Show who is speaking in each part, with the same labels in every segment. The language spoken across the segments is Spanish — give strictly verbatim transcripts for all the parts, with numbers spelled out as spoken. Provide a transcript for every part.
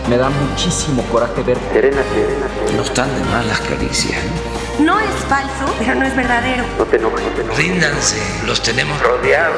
Speaker 1: Me da muchísimo coraje ver.
Speaker 2: Serena, Serena, Serena.
Speaker 3: No están de más las caricias.
Speaker 4: No es falso, pero no es verdadero.
Speaker 2: No te enojes, no te enojes.
Speaker 3: Ríndanse, los tenemos rodeados.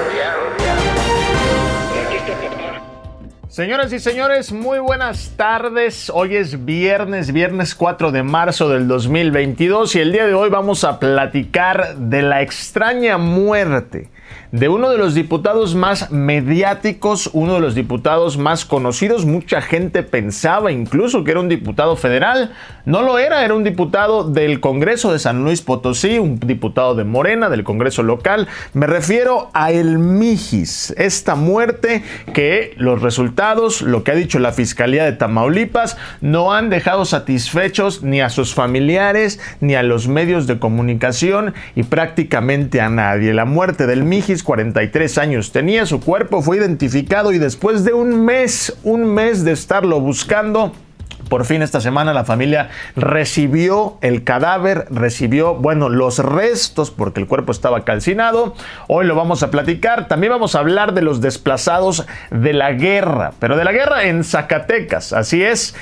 Speaker 5: Señoras y señores, muy buenas tardes. Hoy es viernes, viernes cuatro de marzo del dos mil veintidós y el día de hoy vamos a platicar de la extraña muerte de uno de los diputados más mediáticos, uno de los diputados más conocidos. Mucha gente pensaba incluso que era un diputado federal. No lo era, era un diputado del Congreso de San Luis Potosí, un diputado de Morena, del Congreso local. Me refiero a el Mijis, esta muerte que los resultados, lo que ha dicho la Fiscalía de Tamaulipas, no han dejado satisfechos ni a sus familiares, ni a los medios de comunicación y prácticamente a nadie. La muerte del Mijis, cuarenta y tres años tenía, su cuerpo fue identificado y después de un mes, un mes de estarlo buscando, por fin esta semana la familia recibió el cadáver, recibió, bueno, los restos porque el cuerpo estaba calcinado. Hoy lo vamos a platicar. También vamos a hablar de los desplazados de la guerra, pero de la guerra en Zacatecas. Así es,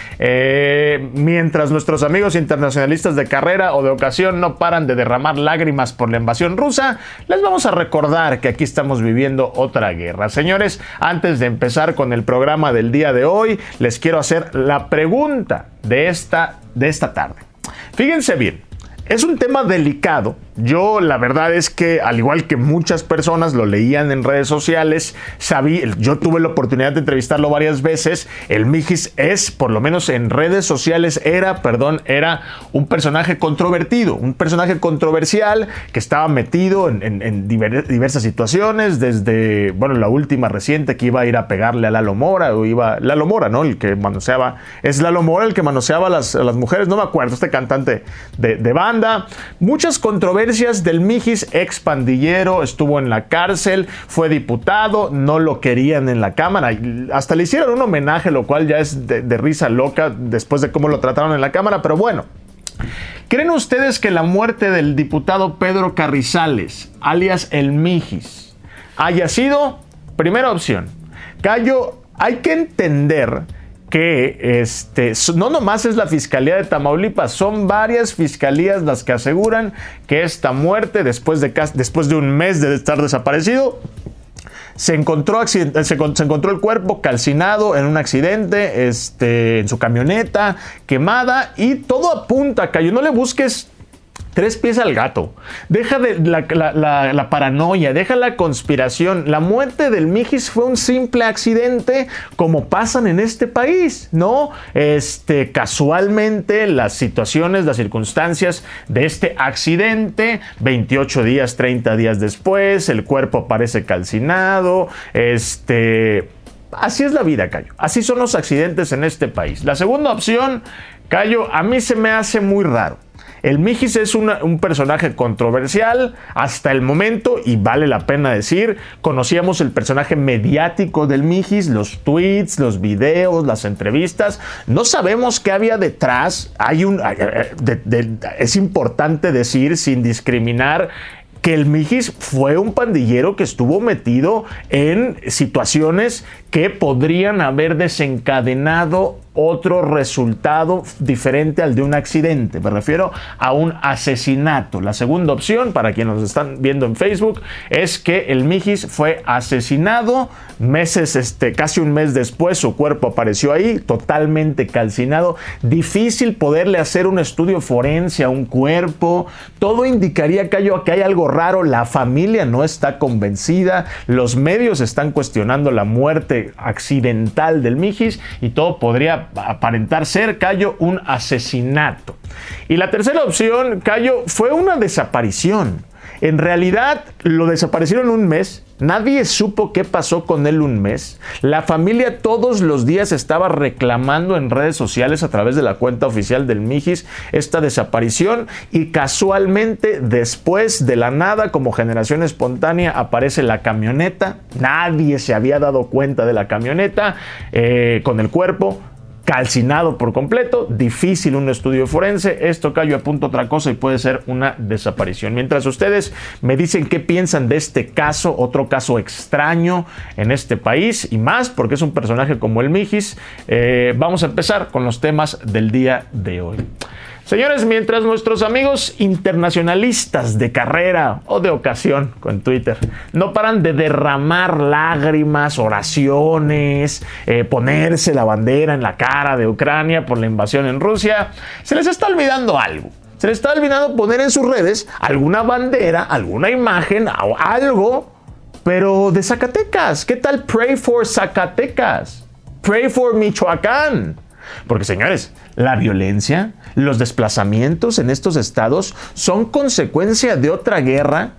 Speaker 5: eh, mientras nuestros amigos internacionalistas de carrera o de ocasión no paran de derramar lágrimas por la invasión rusa, les vamos a recordar que aquí estamos viviendo otra guerra. Señores, antes de empezar con el programa del día de hoy, les quiero hacer la pregunta de esta, de esta tarde. Fíjense bien, es un tema delicado. Yo la verdad es que, al igual que muchas personas lo leían en redes sociales, sabí, yo tuve la oportunidad de entrevistarlo varias veces. El Mijis es, por lo menos en redes sociales, era, perdón, era un personaje controvertido, un personaje controversial que estaba metido en, en, en diver, diversas situaciones, desde, bueno, la última reciente que iba a ir a pegarle a Lalo Mora, o iba, Lalo Mora, ¿no? El que manoseaba, es Lalo Mora el que manoseaba a las, a las mujeres, no me acuerdo, este cantante de, de banda. Muchas controversias del Mijis, ex pandillero, estuvo en la cárcel, fue diputado, no lo querían en la Cámara, hasta le hicieron un homenaje, lo cual ya es de, de risa loca después de cómo lo trataron en la Cámara, pero bueno. ¿Creen ustedes que la muerte del diputado Pedro Carrizales, alias el Mijis, haya sido? Primera opción, Cayo, hay que entender que este, no nomás es la Fiscalía de Tamaulipas, son varias fiscalías las que aseguran que esta muerte, después de, después de un mes de estar desaparecido, se encontró, se, se encontró el cuerpo calcinado en un accidente, este, en su camioneta, quemada, y todo apunta, Cayo, no le busques tres pies al gato, deja de la, la, la, la paranoia, deja la conspiración. La muerte del Mijis fue un simple accidente, como pasan en este país, ¿no? Este, casualmente las situaciones, las circunstancias de este accidente, veintiocho días, treinta días después, el cuerpo aparece calcinado, este... Así es la vida, Cayo. Así son los accidentes en este país. La segunda opción, Cayo, a mí se me hace muy raro. El Mijis es una, un personaje controversial hasta el momento, y vale la pena decir, conocíamos el personaje mediático del Mijis, los tweets, los videos, las entrevistas. No sabemos qué había detrás. Hay un, de, de, es importante decir, sin discriminar, que el Mijis fue un pandillero que estuvo metido en situaciones que podrían haber desencadenado otro resultado diferente al de un accidente. Me refiero a un asesinato. La segunda opción, para quienes nos están viendo en Facebook, es que el Mijis fue asesinado. Meses, este, casi un mes después, su cuerpo apareció ahí, totalmente calcinado. Difícil poderle hacer un estudio forense a un cuerpo. Todo indicaría, Cayo, que hay algo raro. La familia no está convencida. Los medios están cuestionando la muerte accidental del Mijis y todo podría aparentar ser, Cayo, un asesinato. Y la tercera opción, Cayo, fue una desaparición. En realidad lo desaparecieron un mes, nadie supo qué pasó con él un mes. La familia todos los días estaba reclamando en redes sociales a través de la cuenta oficial del Mijis esta desaparición, y casualmente después, de la nada, como generación espontánea, aparece la camioneta. Nadie se había dado cuenta de la camioneta eh, con el cuerpo. calcinado por completo, difícil un estudio forense, esto cayó a punto otra cosa y puede ser una desaparición. Mientras ustedes me dicen qué piensan de este caso, otro caso extraño en este país y más porque es un personaje como el Mijis, eh, vamos a empezar con los temas del día de hoy. Señores, mientras nuestros amigos internacionalistas de carrera o de ocasión con Twitter no paran de derramar lágrimas, oraciones, eh, ponerse la bandera en la cara de Ucrania por la invasión en Rusia, se les está olvidando algo. Se les está olvidando poner en sus redes alguna bandera, alguna imagen o algo, pero de Zacatecas. ¿Qué tal Pray for Zacatecas? Pray for Michoacán. Porque, señores, la violencia, los desplazamientos en estos estados son consecuencia de otra guerra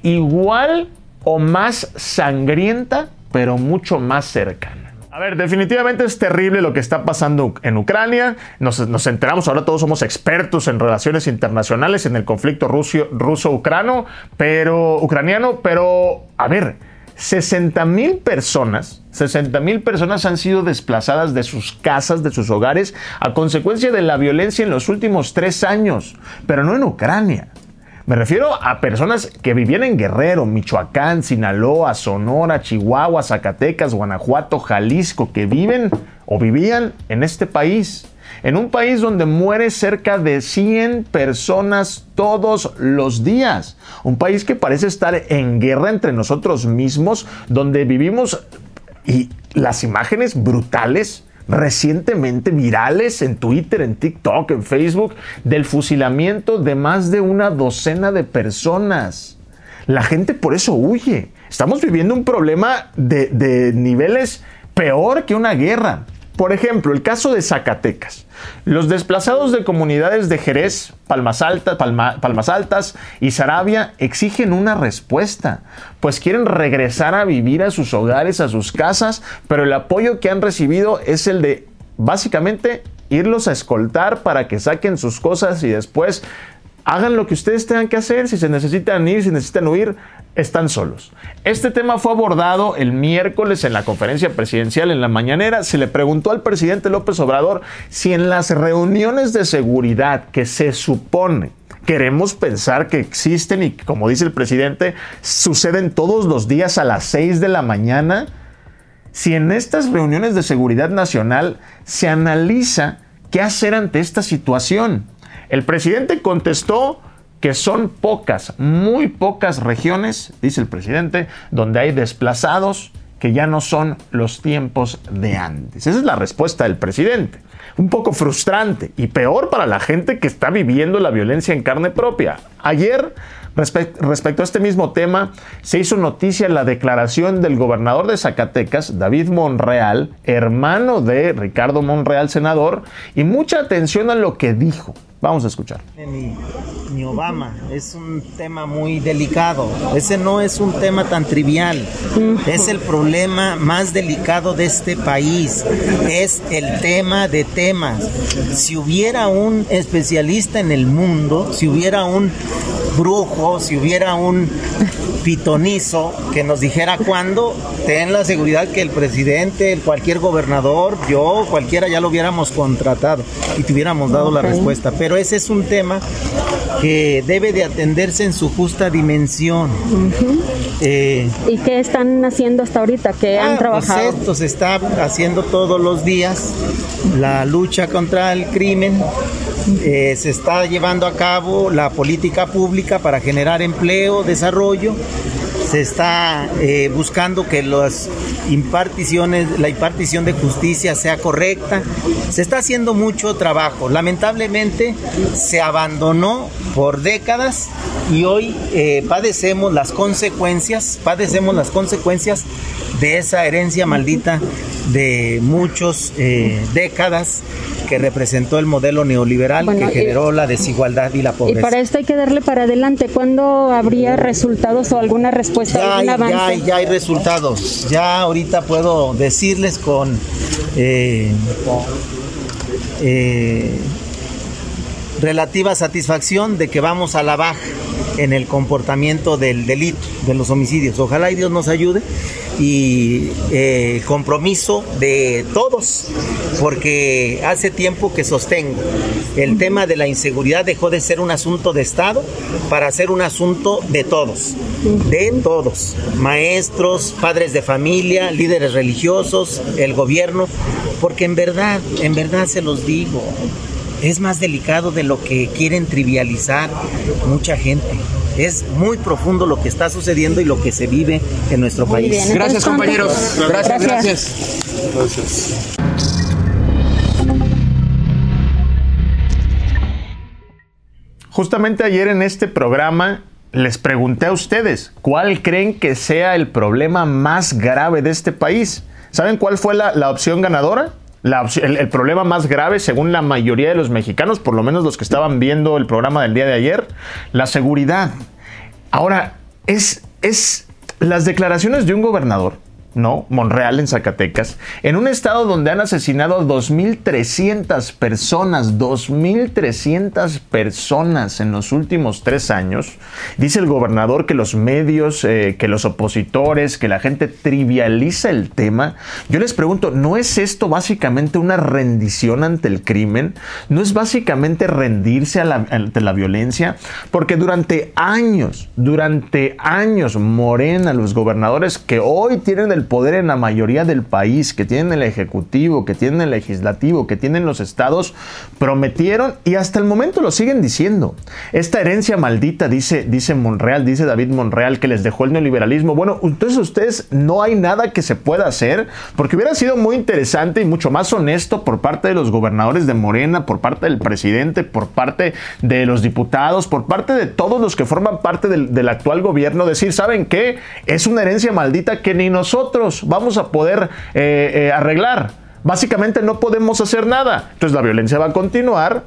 Speaker 5: igual o más sangrienta, pero mucho más cercana. A ver, definitivamente es terrible lo que está pasando en Ucrania. Nos, nos enteramos, ahora todos somos expertos en relaciones internacionales, en el conflicto ruso-ucraniano, pero, ucraniano, pero, a ver, sesenta mil personas, sesenta mil personas han sido desplazadas de sus casas, de sus hogares, a consecuencia de la violencia en los últimos tres años, pero no en Ucrania. Me refiero a personas que vivían en Guerrero, Michoacán, Sinaloa, Sonora, Chihuahua, Zacatecas, Guanajuato, Jalisco, que viven o vivían en este país. En un país donde muere cerca de cien personas todos los días. Un país que parece estar en guerra entre nosotros mismos, donde vivimos y las imágenes brutales, recientemente virales en Twitter, en TikTok, en Facebook, del fusilamiento de más de una docena de personas. La gente por eso huye. Estamos viviendo un problema de, de niveles peor que una guerra. Por ejemplo, el caso de Zacatecas. Los desplazados de comunidades de Jerez, Palmas Altas, Palma, Palmas Altas y Sarabia exigen una respuesta, pues quieren regresar a vivir a sus hogares, a sus casas, pero el apoyo que han recibido es el de, básicamente, irlos a escoltar para que saquen sus cosas y después hagan lo que ustedes tengan que hacer. Si se necesitan ir, si necesitan huir, están solos. Este tema fue abordado el miércoles en la conferencia presidencial en la mañanera. Se le preguntó al presidente López Obrador si en las reuniones de seguridad que se supone queremos pensar que existen y como dice el presidente, suceden todos los días a las seis de la mañana, si en estas reuniones de seguridad nacional se analiza qué hacer ante esta situación. El presidente contestó que son pocas, muy pocas regiones, dice el presidente, donde hay desplazados que ya no son los tiempos de antes. Esa es la respuesta del presidente. Un poco frustrante y peor para la gente que está viviendo la violencia en carne propia. Ayer, respe- respecto a este mismo tema, se hizo noticia la declaración del gobernador de Zacatecas, David Monreal, hermano de Ricardo Monreal, senador, y mucha atención a lo que dijo. Vamos a escuchar.
Speaker 6: Ni, ni Obama, es un tema muy delicado. Ese no es un tema tan trivial. Es el problema más delicado de este país. Es el tema de temas. Si hubiera un especialista en el mundo, si hubiera un brujo, si hubiera un pitonizo que nos dijera cuándo, ten la seguridad que el presidente, cualquier gobernador, yo, cualquiera ya lo hubiéramos contratado y te hubiéramos dado okay. la respuesta. Pero ese es un tema que debe de atenderse en su justa dimensión. Uh-huh.
Speaker 7: eh, ¿Y qué están haciendo hasta ahorita? ¿Qué ah, han trabajado?
Speaker 6: Pues esto se está haciendo todos los días, la lucha contra el crimen. Eh, se está llevando a cabo la política pública para generar empleo, desarrollo. Se está eh, buscando que las imparticiones, la impartición de justicia sea correcta. Se está haciendo mucho trabajo. Lamentablemente se abandonó por décadas y hoy eh, padecemos las consecuencias, padecemos las consecuencias de esa herencia maldita de muchas eh, décadas que representó el modelo neoliberal, bueno, que generó y, la desigualdad y la pobreza.
Speaker 7: Y para esto hay que darle para adelante. ¿Cuándo habría resultados o alguna respuesta,
Speaker 6: ya
Speaker 7: algún
Speaker 6: hay,
Speaker 7: avance?
Speaker 6: Ya hay, ya hay resultados. Ya ahorita puedo decirles con eh, eh, relativa satisfacción de que vamos a la baja. en el comportamiento del delito, de los homicidios. Ojalá y Dios nos ayude y eh, compromiso de todos, porque hace tiempo que sostengo el tema de la inseguridad dejó de ser un asunto de Estado para ser un asunto de todos, de todos, maestros, padres de familia, líderes religiosos, el gobierno, porque en verdad, en verdad se los digo, es más delicado de lo que quieren trivializar mucha gente. Es muy profundo lo que está sucediendo y lo que se vive en nuestro
Speaker 7: Muy
Speaker 6: país.
Speaker 7: bien,
Speaker 8: Gracias, compañeros. Gracias,
Speaker 7: Gracias.
Speaker 8: gracias.
Speaker 5: Justamente ayer en este programa les pregunté a ustedes, ¿cuál creen que sea el problema más grave de este país? ¿Saben cuál fue la, la opción ganadora? La opción, el, el problema más grave, según la mayoría de los mexicanos, por lo menos los que estaban viendo el programa del día de ayer, la seguridad. Ahora, es, es las declaraciones de un gobernador, ¿no? Monreal, en Zacatecas, en un estado donde han asesinado a dos mil trescientas personas, dos mil trescientas personas en los últimos tres años. Dice el gobernador que los medios, eh, que los opositores, que la gente trivializa el tema. Yo les pregunto, ¿no es esto básicamente una rendición ante el crimen? ¿No es básicamente rendirse a la, ante la violencia? Porque durante años, durante años, Morena, los gobernadores que hoy tienen el poder en la mayoría del país, que tienen el ejecutivo, que tienen el legislativo, que tienen los estados, prometieron y hasta el momento lo siguen diciendo. Esta herencia maldita, dice, dice Monreal, dice David Monreal, que les dejó el neoliberalismo. Bueno, entonces ustedes no hay nada que se pueda hacer, porque hubiera sido muy interesante y mucho más honesto por parte de los gobernadores de Morena, por parte del presidente, por parte de los diputados, por parte de todos los que forman parte del, del actual gobierno, decir, ¿saben qué? Es una herencia maldita que ni nosotros vamos a poder eh, eh, arreglar. Básicamente no podemos hacer nada. Entonces la violencia va a continuar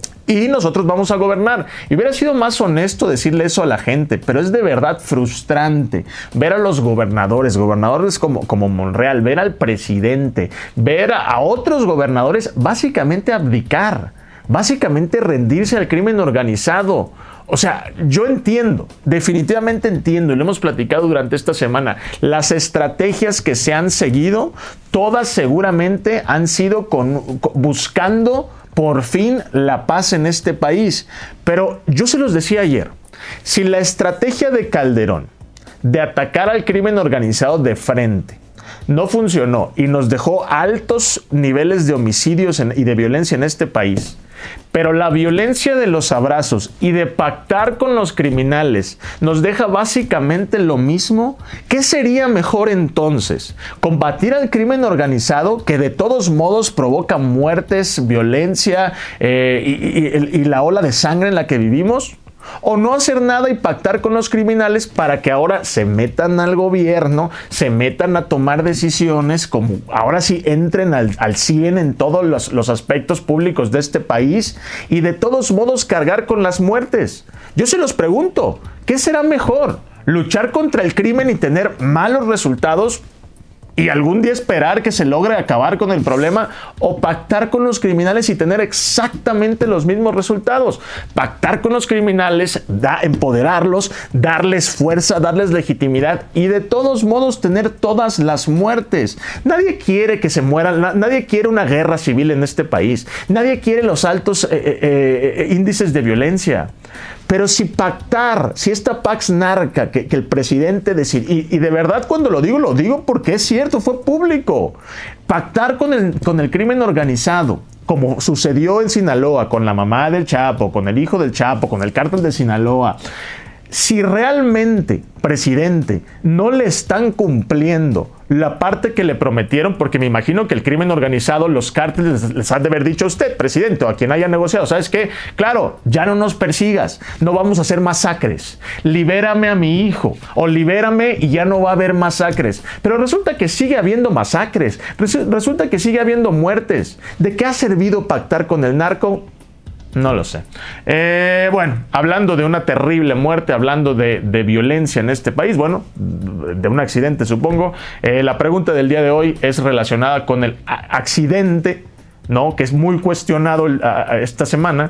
Speaker 5: y nosotros vamos a gobernar. Y hubiera sido más honesto decirle eso a la gente, pero es de verdad frustrante ver a los gobernadores, gobernadores como, como Monreal, ver al presidente, ver a, a otros gobernadores básicamente abdicar, básicamente rendirse al crimen organizado. O sea, yo entiendo, definitivamente entiendo, y lo hemos platicado durante esta semana, las estrategias que se han seguido, todas seguramente han sido con, con, buscando por fin la paz en este país. Pero yo se los decía ayer, si la estrategia de Calderón de atacar al crimen organizado de frente no funcionó y nos dejó altos niveles de homicidios en, y de violencia en este país, pero la violencia de los abrazos y de pactar con los criminales nos deja básicamente lo mismo, ¿qué sería mejor entonces? ¿Combatir al crimen organizado que de todos modos provoca muertes, violencia eh, y, y, y la ola de sangre en la que vivimos? ¿O no hacer nada y pactar con los criminales para que ahora se metan al gobierno, se metan a tomar decisiones, como ahora sí entren al, al cien en todos los, los aspectos públicos de este país y de todos modos cargar con las muertes? Yo se los pregunto, ¿qué será mejor? ¿Luchar contra el crimen y tener malos resultados y algún día esperar que se logre acabar con el problema, o pactar con los criminales y tener exactamente los mismos resultados? Pactar con los criminales, da, empoderarlos, darles fuerza, darles legitimidad y de todos modos tener todas las muertes. Nadie quiere que se mueran, na, nadie quiere una guerra civil en este país, nadie quiere los altos eh, eh, eh, índices de violencia. Pero si pactar, si esta Pax Narca que, que el presidente decide, y, y de verdad cuando lo digo, lo digo porque es cierto, fue público, pactar con el, con el crimen organizado, como sucedió en Sinaloa, con la mamá del Chapo, con el hijo del Chapo, con el cártel de Sinaloa. Si realmente, presidente, no le están cumpliendo la parte que le prometieron, porque me imagino que el crimen organizado, los cárteles les han de haber dicho a usted, presidente, o a quien haya negociado, ¿sabes qué? Claro, ya no nos persigas, no vamos a hacer masacres, libérame a mi hijo, o libérame y ya no va a haber masacres. Pero resulta que sigue habiendo masacres, resulta que sigue habiendo muertes. ¿De qué ha servido pactar con el narco? No lo sé. Eh, bueno, hablando de una terrible muerte, hablando de, de violencia en este país, bueno, de un accidente supongo, eh, la pregunta del día de hoy es relacionada con el accidente, ¿no? Que es muy cuestionado a, a esta semana,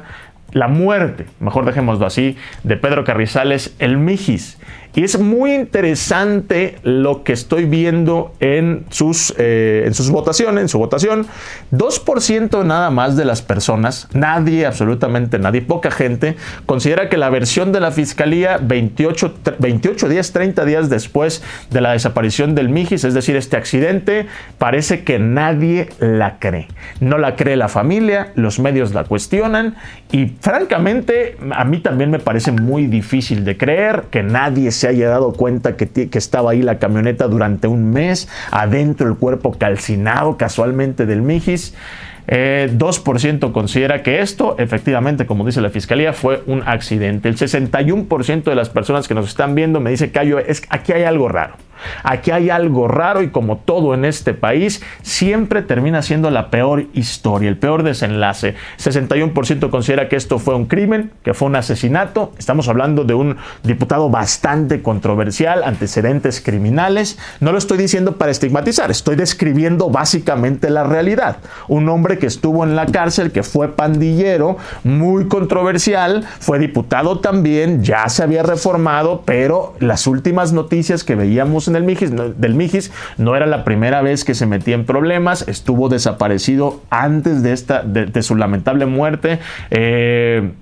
Speaker 5: la muerte, mejor dejémoslo así, de Pedro Carrizales, el Mijis. Y es muy interesante lo que estoy viendo en sus, eh, en sus votaciones, en su votación. dos por ciento nada más de las personas, nadie, absolutamente nadie, poca gente, considera que la versión de la Fiscalía veintiocho, veintiocho días, treinta días después de la desaparición del Mijis, es decir, este accidente, parece que nadie la cree. No la cree la familia, los medios la cuestionan y francamente a mí también me parece muy difícil de creer que nadie se haya dado cuenta que, que estaba ahí la camioneta durante un mes, adentro el cuerpo calcinado casualmente del Mijis. Eh, dos por ciento considera que esto, efectivamente, como dice la Fiscalía, fue un accidente. El sesenta y uno por ciento de las personas que nos están viendo me dice que hay, es, aquí hay algo raro. Aquí hay algo raro y como todo en este país, siempre termina siendo la peor historia, el peor desenlace. sesenta y uno por ciento considera que esto fue un crimen, que fue un asesinato. Estamos hablando de un diputado bastante controversial, antecedentes criminales. No lo estoy diciendo para estigmatizar, estoy describiendo básicamente la realidad. Un hombre que estuvo en la cárcel, que fue pandillero, muy controversial, fue diputado también, ya se había reformado, pero las últimas noticias que veíamos en el Mijis, no, del Mijis no era la primera vez que se metía en problemas, estuvo desaparecido antes de, esta, de, de su lamentable muerte. Eh,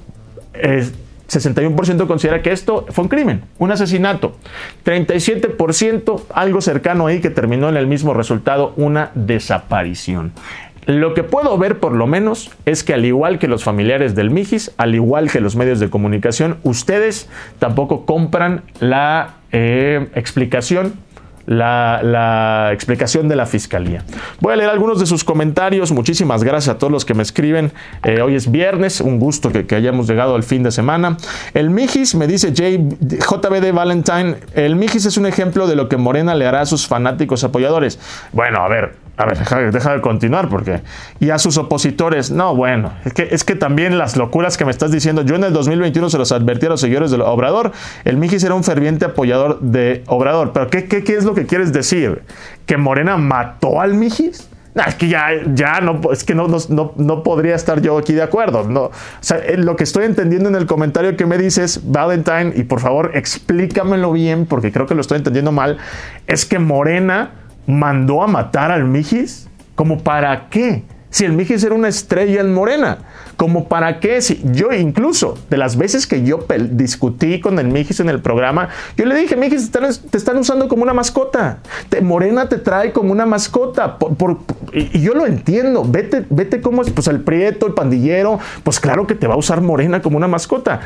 Speaker 5: eh, sesenta y uno por ciento considera que esto fue un crimen, un asesinato. treinta y siete por ciento, algo cercano ahí, que terminó en el mismo resultado, una desaparición. Lo que puedo ver, por lo menos, es que al igual que los familiares del Mijis, al igual que los medios de comunicación, ustedes tampoco compran la eh, explicación, la, la explicación de la Fiscalía. Voy a leer algunos de sus comentarios. Muchísimas gracias a todos los que me escriben. Eh, hoy es viernes, un gusto que, que hayamos llegado al fin de semana. El Mijis, me dice J B D Valentine, el Mijis es un ejemplo de lo que Morena le hará a sus fanáticos apoyadores. Bueno, a ver, A ver, deja, deja de continuar porque... Y a sus opositores, no, bueno, es que, es que también las locuras que me estás diciendo, yo en el dos mil veintiuno se los advertí a los seguidores del Obrador, el Mijis era un ferviente apoyador de Obrador, pero ¿qué, qué, qué es lo que quieres decir? ¿Que Morena mató al Mijis? No, es que ya, ya no, es que no, no, no podría estar yo aquí de acuerdo. No. O sea, lo que estoy entendiendo en el comentario que me dices, Valentine, y por favor explícamelo bien porque creo que lo estoy entendiendo mal, es que Morena mandó a matar al Mijis. ¿Cómo para qué? Si el Mijis era una estrella en Morena, ¿cómo para qué? Si yo incluso, de las veces que yo discutí con el Mijis en el programa, yo le dije, Mijis, te están, te están usando como una mascota. Te, Morena te trae como una mascota. Por, por, y, y yo lo entiendo. Vete, vete cómo es, pues el prieto, el pandillero, pues claro que te va a usar Morena como una mascota.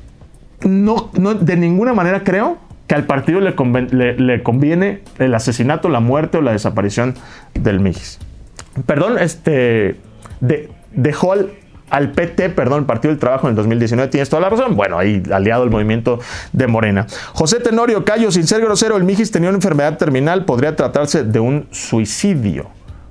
Speaker 5: No, no, de ninguna manera creo que al partido le, conven, le, le conviene el asesinato, la muerte o la desaparición del Mijis. Perdón, este de, dejó al, al P T, perdón, el Partido del Trabajo en el dos mil diecinueve, tienes toda la razón. Bueno, ahí aliado al movimiento de Morena. José Tenorio Cayo, sin ser grosero, el Mijis tenía una enfermedad terminal, podría tratarse de un suicidio.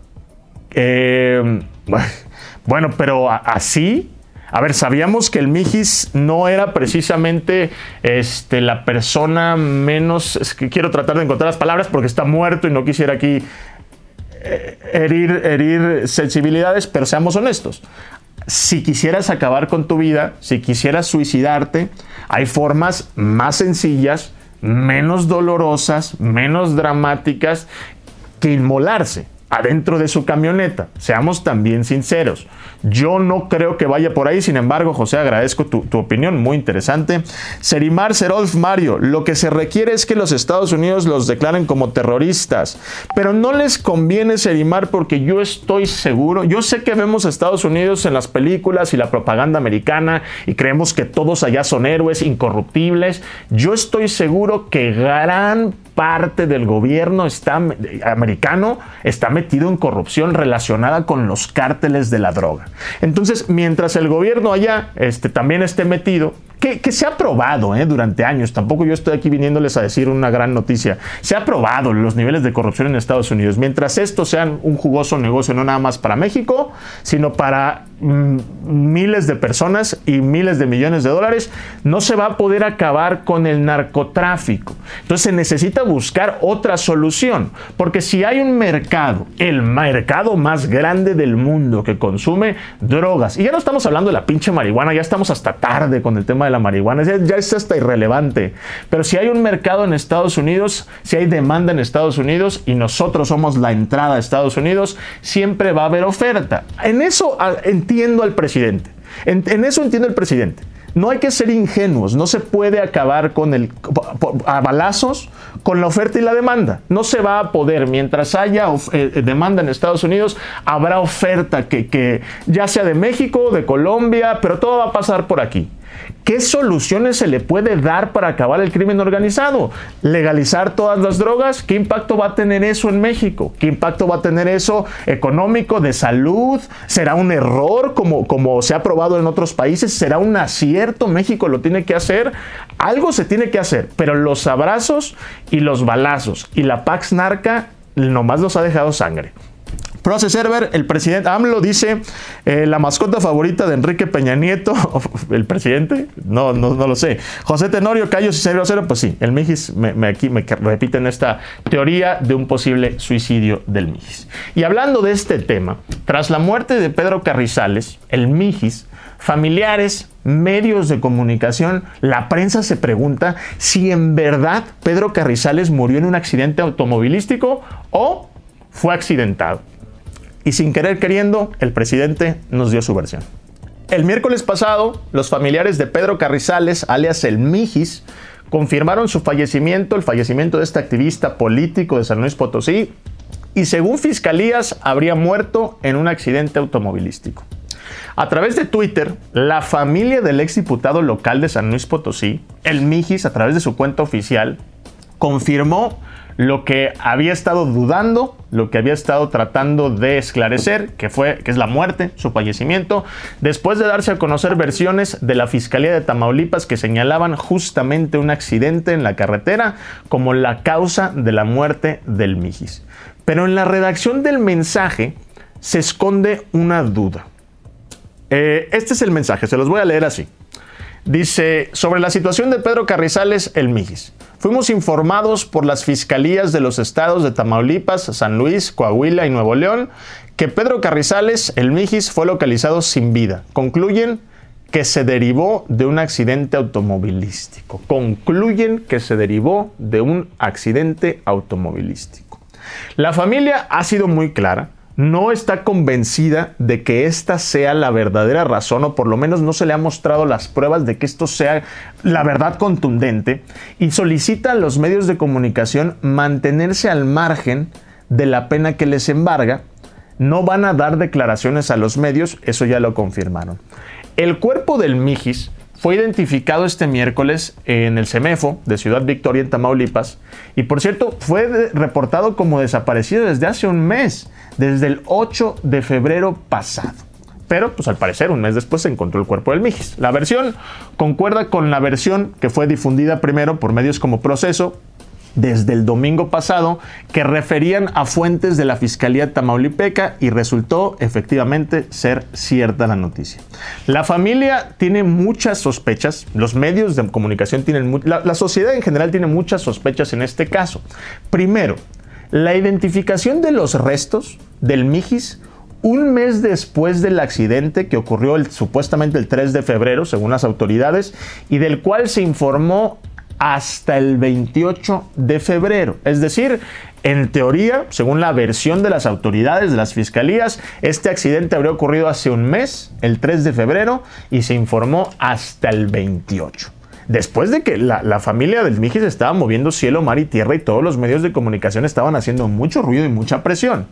Speaker 5: Eh, bueno, pero así... A ver, sabíamos que el Mijis no era precisamente este, la persona menos... Es que quiero tratar de encontrar las palabras porque está muerto y no quisiera aquí eh, herir, herir sensibilidades, pero seamos honestos. Si quisieras acabar con tu vida, si quisieras suicidarte, hay formas más sencillas, menos dolorosas, menos dramáticas que inmolarse adentro de su camioneta. Seamos también sinceros. Yo no creo que vaya por ahí. Sin embargo, José, agradezco tu, tu opinión, muy interesante. Serimar Serolf Mario, lo que se requiere es que los Estados Unidos los declaren como terroristas. Pero no les conviene, Serimar, porque yo estoy seguro, yo sé que vemos a Estados Unidos en las películas y la propaganda americana y creemos que todos allá son héroes incorruptibles. Yo estoy seguro que gran parte del gobierno está, americano está metido en corrupción relacionada con los cárteles de la droga. Entonces, mientras el gobierno allá este, también esté metido, que, que se ha probado eh, durante años, tampoco yo estoy aquí viniéndoles a decir una gran noticia, se ha probado los niveles de corrupción en Estados Unidos. Mientras esto sea un jugoso negocio no nada más para México, sino para mm, miles de personas y miles de millones de dólares, no se va a poder acabar con el narcotráfico. Entonces se necesita buscar otra solución, porque si hay un mercado, el mercado más grande del mundo que consume drogas, y ya no estamos hablando de la pinche marihuana, ya estamos hasta tarde con el tema de la marihuana, ya, ya es hasta irrelevante, pero si hay un mercado en Estados Unidos, si hay demanda en Estados Unidos y nosotros somos la entrada a Estados Unidos, siempre va a haber oferta. En eso entiendo al presidente, en, en eso entiendo al presidente. No hay que ser ingenuos, no se puede acabar con el, a balazos con la oferta y la demanda. No se va a poder. Mientras haya eh, demanda en Estados Unidos, habrá oferta que, que ya sea de México, de Colombia, pero todo va a pasar por aquí. ¿Qué soluciones se le puede dar para acabar el crimen organizado? ¿Legalizar todas las drogas? ¿Qué impacto va a tener eso en México? ¿Qué impacto va a tener eso económico, de salud? ¿Será un error como, como se ha probado en otros países? ¿Será un acierto? ¿México lo tiene que hacer? Algo se tiene que hacer, pero los abrazos y los balazos y la Pax Narca nomás los ha dejado sangre. Process Server, el presidente AMLO dice, eh, la mascota favorita de Enrique Peña Nieto, ¿el presidente? No, no, no lo sé. José Tenorio, Callos y cero cero, pues sí, el Mijis me, me, aquí me repiten esta teoría de un posible suicidio del Mijis. Y hablando de este tema, tras la muerte de Pedro Carrizales, el Mijis, familiares, medios de comunicación, la prensa se pregunta si en verdad Pedro Carrizales murió en un accidente automovilístico o fue accidentado. Y sin querer queriendo, el presidente nos dio su versión. El miércoles pasado, los familiares de Pedro Carrizales, alias el Mijis, confirmaron su fallecimiento, el fallecimiento de este activista político de San Luis Potosí, y según fiscalías, habría muerto en un accidente automovilístico. A través de Twitter, la familia del exdiputado local de San Luis Potosí, el Mijis, a través de su cuenta oficial, confirmó lo que había estado dudando, lo que había estado tratando de esclarecer, que fue, que es la muerte, su fallecimiento, después de darse a conocer versiones de la Fiscalía de Tamaulipas que señalaban justamente un accidente en la carretera como la causa de la muerte del Mijis. Pero en la redacción del mensaje se esconde una duda. Eh, este es el mensaje, se los voy a leer así. Dice, sobre la situación de Pedro Carrizales, el Mijis. Fuimos informados por las fiscalías de los estados de Tamaulipas, San Luis, Coahuila y Nuevo León que Pedro Carrizales, el Mijis, fue localizado sin vida. Concluyen que se derivó de un accidente automovilístico. Concluyen que se derivó de un accidente automovilístico. La familia ha sido muy clara. No está convencida de que esta sea la verdadera razón, o por lo menos no se le ha mostrado las pruebas de que esto sea la verdad contundente, y solicita a los medios de comunicación mantenerse al margen de la pena que les embarga. No van a dar declaraciones a los medios, eso ya lo confirmaron. El cuerpo del Mijis fue identificado este miércoles en el CEMEFO de Ciudad Victoria, en Tamaulipas, y por cierto fue reportado como desaparecido desde hace un mes, desde el ocho de febrero pasado. Pero pues al parecer un mes después se encontró el cuerpo del Mijis. La versión concuerda con la versión que fue difundida primero por medios como Proceso desde el domingo pasado, que referían a fuentes de la Fiscalía Tamaulipeca, y resultó efectivamente ser cierta la noticia. La familia tiene muchas sospechas, los medios de comunicación tienen, la, la sociedad en general tiene muchas sospechas en este caso. Primero, la identificación de los restos del Mijis un mes después del accidente que ocurrió el, supuestamente el tres de febrero, según las autoridades, y del cual se informó hasta el veintiocho de febrero. Es decir, en teoría, según la versión de las autoridades, de las fiscalías, este accidente habría ocurrido hace un mes, el tres de febrero, y se informó hasta el veintiocho. Después de que la, la familia del Mijis estaba moviendo cielo, mar y tierra, y todos los medios de comunicación estaban haciendo mucho ruido y mucha presión.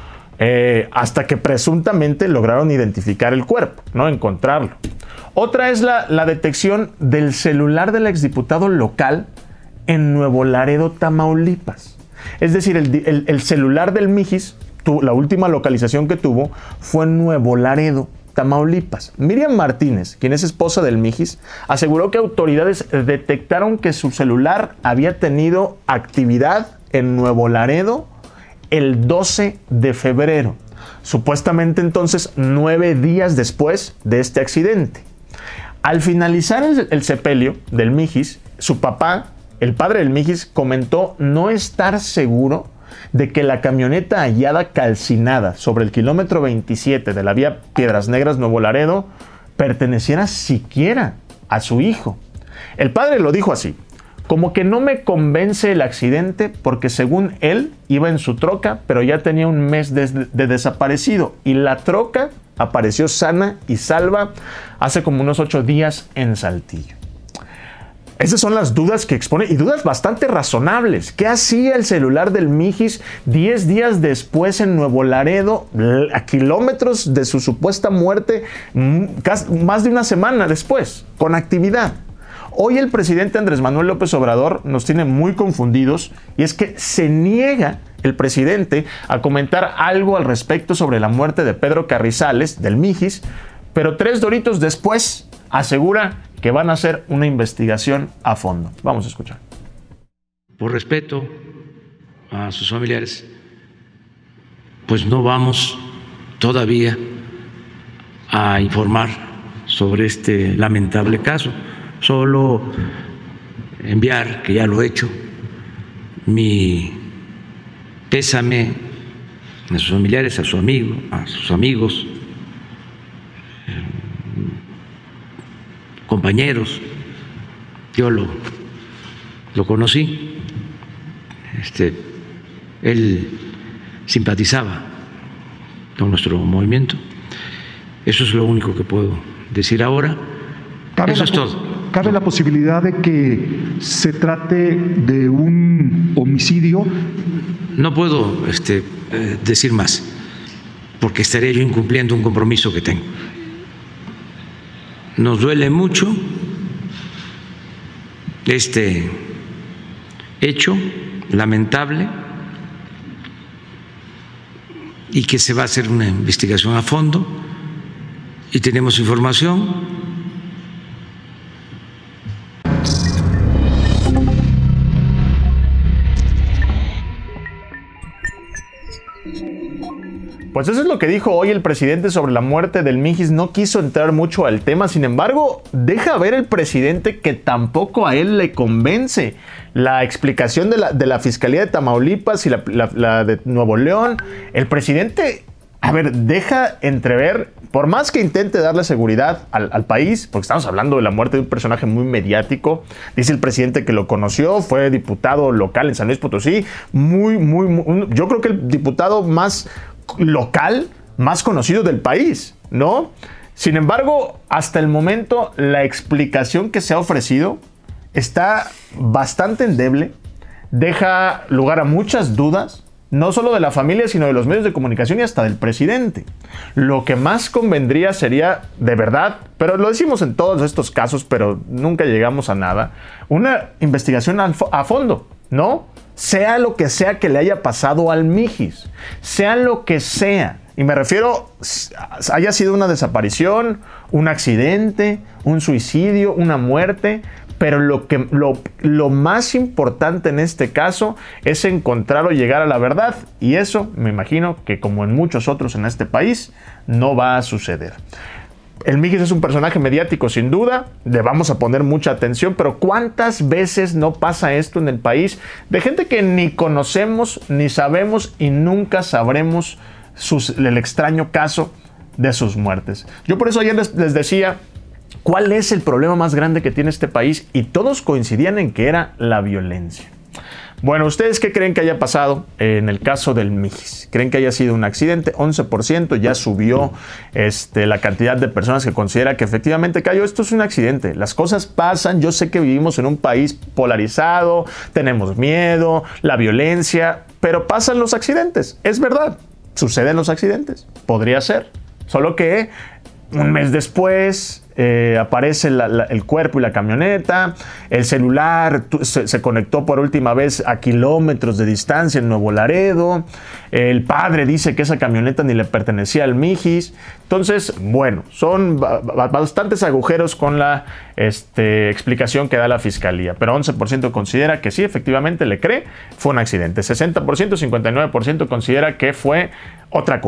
Speaker 5: Eh, hasta que presuntamente lograron identificar el cuerpo, ¿no? Encontrarlo. Otra es la, la detección del celular del exdiputado local en Nuevo Laredo, Tamaulipas. Es decir, el, el, el celular del Mijis, tu, la última localización que tuvo fue en Nuevo Laredo, Tamaulipas. Miriam Martínez, quien es esposa del Mijis, aseguró que autoridades detectaron que su celular había tenido actividad en Nuevo Laredo el doce de febrero. supuestamente entonces nueve días después de este accidente. Al finalizar el, el sepelio del Mijis, su papá, el padre del Mijis, comentó no estar seguro de que la camioneta hallada calcinada sobre el kilómetro veintisiete de la vía Piedras Negras Nuevo Laredo perteneciera siquiera a su hijo. El padre lo dijo así: como que no me convence el accidente porque según él iba en su troca, pero ya tenía un mes de, de desaparecido y la troca apareció sana y salva hace como unos ocho días en Saltillo. Esas son las dudas que expone, y dudas bastante razonables. ¿Qué hacía el celular del Mijis diez días después en Nuevo Laredo, a kilómetros de su supuesta muerte, más de una semana después, con actividad? Hoy el presidente Andrés Manuel López Obrador nos tiene muy confundidos, y es que se niega el presidente a comentar algo al respecto sobre la muerte de Pedro Carrizales, del Mijis, pero tres doritos después asegura que van a hacer una investigación a fondo. Vamos a escuchar.
Speaker 3: Por respeto a sus familiares, pues no vamos todavía a informar sobre este lamentable caso. Solo enviar, que ya lo he hecho, mi pésame a sus familiares, a su amigo, a sus amigos, compañeros. Yo lo, lo conocí, este, él simpatizaba con nuestro movimiento. Eso es lo único que puedo decir ahora. Eso es todo.
Speaker 9: ¿Cabe la posibilidad de que se trate de un homicidio?
Speaker 3: No puedo este, eh, decir más, porque estaría yo incumpliendo un compromiso que tengo. Nos duele mucho este hecho lamentable y que se va a hacer una investigación a fondo y tenemos información.
Speaker 5: Pues eso es lo que dijo hoy el presidente sobre la muerte del Mijis. No quiso entrar mucho al tema, sin embargo, deja ver el presidente que tampoco a él le convence la explicación de la, de la Fiscalía de Tamaulipas y la, la, la de Nuevo León. El presidente, a ver, deja entrever, por más que intente darle seguridad al, al país, porque estamos hablando de la muerte de un personaje muy mediático, dice el presidente que lo conoció, fue diputado local en San Luis Potosí, muy, muy, muy yo creo que el diputado más local, más conocido del país, ¿no? Sin embargo, hasta el momento, la explicación que se ha ofrecido está bastante endeble, deja lugar a muchas dudas, no solo de la familia, sino de los medios de comunicación y hasta del presidente. Lo que más convendría sería, de verdad, pero lo decimos en todos estos casos, pero nunca llegamos a nada, una investigación a fondo, ¿no? Sea lo que sea que le haya pasado al Mijis, sea lo que sea, y me refiero, haya sido una desaparición, un accidente, un suicidio, una muerte, pero lo, que, lo, lo más importante en este caso es encontrar o llegar a la verdad, y eso me imagino que, como en muchos otros en este país, no va a suceder. El Mijis es un personaje mediático, sin duda, le vamos a poner mucha atención, pero ¿cuántas veces no pasa esto en el país? De gente que ni conocemos, ni sabemos y nunca sabremos sus, el extraño caso de sus muertes. Yo por eso ayer les, les decía, ¿cuál es el problema más grande que tiene este país? Y todos coincidían en que era la violencia. Bueno, ¿ustedes qué creen que haya pasado en el caso del Mijis? ¿Creen que haya sido un accidente? once por ciento ya subió este, la cantidad de personas que considera que efectivamente cayó. Esto es un accidente. Las cosas pasan. Yo sé que vivimos en un país polarizado, tenemos miedo, la violencia, pero pasan los accidentes. Es verdad, suceden los accidentes. Podría ser. Solo que un mes después eh, aparece la, la, el cuerpo y la camioneta, el celular se, se conectó por última vez a kilómetros de distancia en Nuevo Laredo, el padre dice que esa camioneta ni le pertenecía al Mijis. Entonces, bueno, son bastantes agujeros con la este, explicación que da la Fiscalía, pero once por ciento considera que sí, efectivamente le cree, fue un accidente, sesenta por ciento, cincuenta y nueve por ciento considera que fue otra cosa.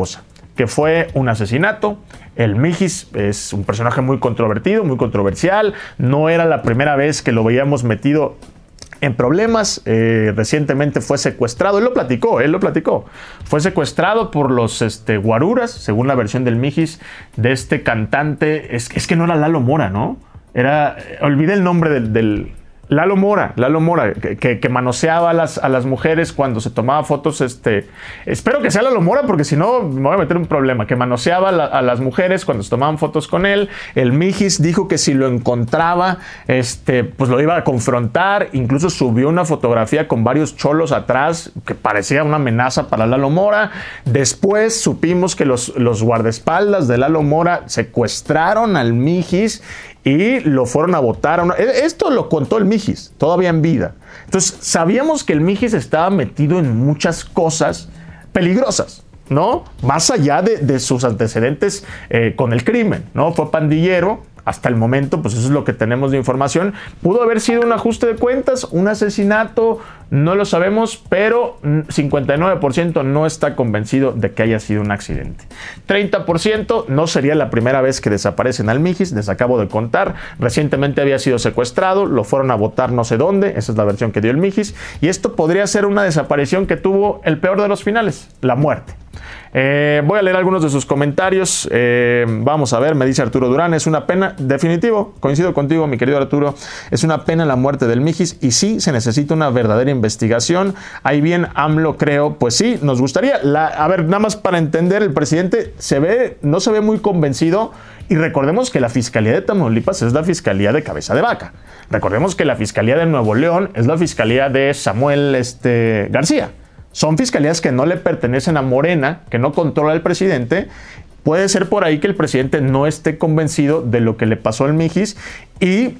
Speaker 5: que fue un asesinato. El Mijis es un personaje muy controvertido, muy controversial. No era la primera vez que lo veíamos metido en problemas. Eh, recientemente fue secuestrado. Él lo platicó, él lo platicó. Fue secuestrado por los este, guaruras, según la versión del Mijis, de este cantante. Es, es que no era Lalo Mora, ¿no? Era, olvidé el nombre del... del Lalo Mora, Lalo Mora, que, que, que manoseaba a las, a las mujeres cuando se tomaba fotos. Este, espero que sea Lalo Mora, porque si no me voy a meter en un problema. Que manoseaba a, la, a las mujeres cuando se tomaban fotos con él. El Mijis dijo que si lo encontraba, este, pues lo iba a confrontar. Incluso subió una fotografía con varios cholos atrás que parecía una amenaza para Lalo Mora. Después supimos que los, los guardaespaldas de Lalo Mora secuestraron al Mijis y lo fueron a votar. A una... Esto lo contó el Mijis, todavía en vida. Entonces, sabíamos que el Mijis estaba metido en muchas cosas peligrosas, ¿no? Más allá de, de sus antecedentes eh, con el crimen, ¿no? Fue pandillero. Hasta el momento, pues eso es lo que tenemos de información. Pudo haber sido un ajuste de cuentas, un asesinato, no lo sabemos, pero cincuenta y nueve por ciento no está convencido de que haya sido un accidente. treinta por ciento no sería la primera vez que desaparecen al Mijis, les acabo de contar. Recientemente había sido secuestrado, lo fueron a votar no sé dónde, esa es la versión que dio el Mijis, y esto podría ser una desaparición que tuvo el peor de los finales, la muerte. Eh, voy a leer algunos de sus comentarios. Eh, vamos a ver, me dice Arturo Durán, es una pena, definitivo, coincido contigo, mi querido Arturo, es una pena la muerte del Mijis y sí, se necesita una verdadera investigación. Ahí bien, AMLO creo, pues sí, nos gustaría. La, a ver, nada más para entender, el presidente se ve, no se ve muy convencido. Y recordemos que la Fiscalía de Tamaulipas es la Fiscalía de Cabeza de Vaca. Recordemos que la Fiscalía de Nuevo León es la Fiscalía de Samuel este, García. Son fiscalías que no le pertenecen a Morena, que no controla el presidente. Puede ser por ahí que el presidente no esté convencido de lo que le pasó al Mijis y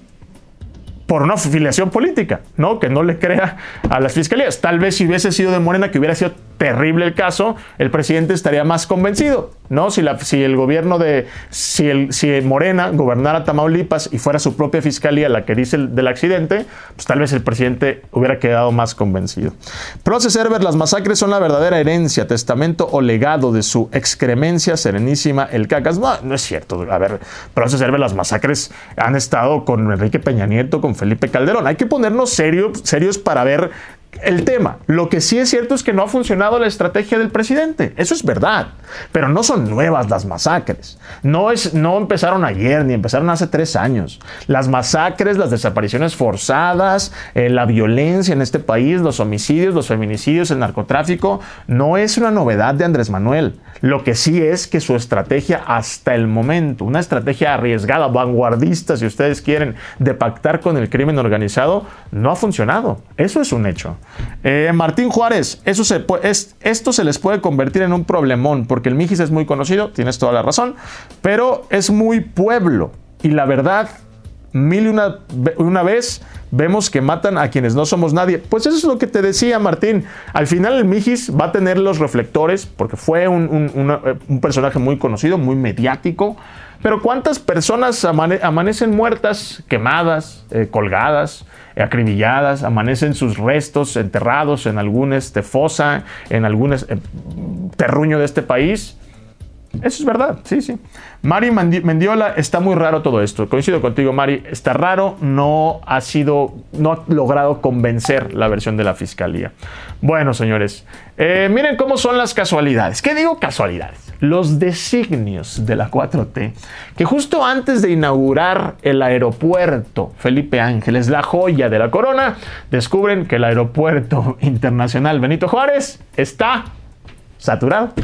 Speaker 5: por una afiliación política, ¿no? Que no le crea a las fiscalías. Tal vez si hubiese sido de Morena, que hubiera sido terrible el caso, el presidente estaría más convencido, ¿no? Si, la, si el gobierno de, si, el, si Morena gobernara Tamaulipas y fuera su propia fiscalía la que dice el, del accidente, pues tal vez el presidente hubiera quedado más convencido. Proces Herbert, las masacres son la verdadera herencia, testamento o legado de su excremencia serenísima el Cacas. No, no es cierto. A ver, Proces Herbert, las masacres han estado con Enrique Peña Nieto, con Felipe Calderón. Hay que ponernos serios, serios para ver el tema. Lo que sí es cierto es que no ha funcionado la estrategia del presidente. Eso es verdad. Pero no son nuevas las masacres. No, es, no empezaron ayer, ni empezaron hace tres años. Las masacres, las desapariciones forzadas, eh, la violencia en este país, los homicidios, los feminicidios, el narcotráfico, no es una novedad de Andrés Manuel. Lo que sí es que su estrategia hasta el momento, una estrategia arriesgada, vanguardista, si ustedes quieren, de pactar con el crimen organizado, no ha funcionado. Eso es un hecho. Eh, Martín Juárez, eso se, es, esto se les puede convertir en un problemón, porque el Mijis es muy conocido, tienes toda la razón, pero es muy pueblo. Y la verdad, mil y una, una vez vemos que matan a quienes no somos nadie. Pues eso es lo que te decía, Martín. Al final el Mijis va a tener los reflectores, porque fue un, un, una, un personaje muy conocido, muy mediático. Pero ¿cuántas personas amane amanecen muertas, quemadas, eh, colgadas, eh, acribilladas? Amanecen sus restos enterrados en alguna este, fosa, en algún eh, terruño de este país. Eso es verdad, sí, sí. Mari Mendiola, está muy raro todo esto. Coincido contigo, Mari. Está raro, no ha sido, no ha logrado convencer la versión de la fiscalía. Bueno, señores, eh, miren cómo son las casualidades. ¿Qué digo casualidades? Los designios de la cuatro T, que justo antes de inaugurar el aeropuerto Felipe Ángeles, la joya de la corona, descubren que el aeropuerto internacional Benito Juárez está saturado.